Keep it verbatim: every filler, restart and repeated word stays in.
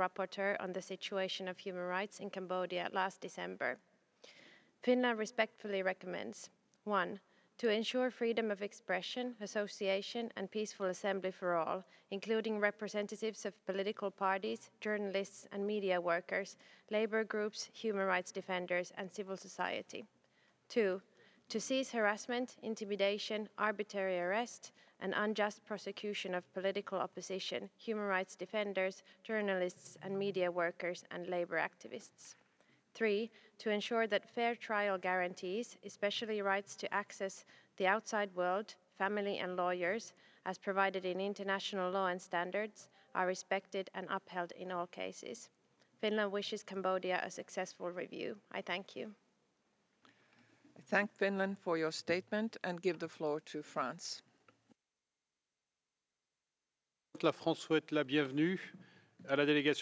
Rapporteur on the situation of human rights in Cambodia last December. Finland respectfully recommends one. To ensure freedom of expression, association, and peaceful assembly for all, including representatives of political parties, journalists and media workers, labor groups, human rights defenders, and civil society. Two. To cease harassment, intimidation, arbitrary arrest, and unjust prosecution of political opposition, human rights defenders, journalists, and media workers and labor activists. Three, to ensure that fair trial guarantees, especially rights to access the outside world, family and lawyers, as provided in international law and standards, are respected and upheld in all cases. Finland wishes Cambodia a successful review. I thank you. I thank Finland for your statement and give the floor to France. La France souhaite la bienvenue à la délégation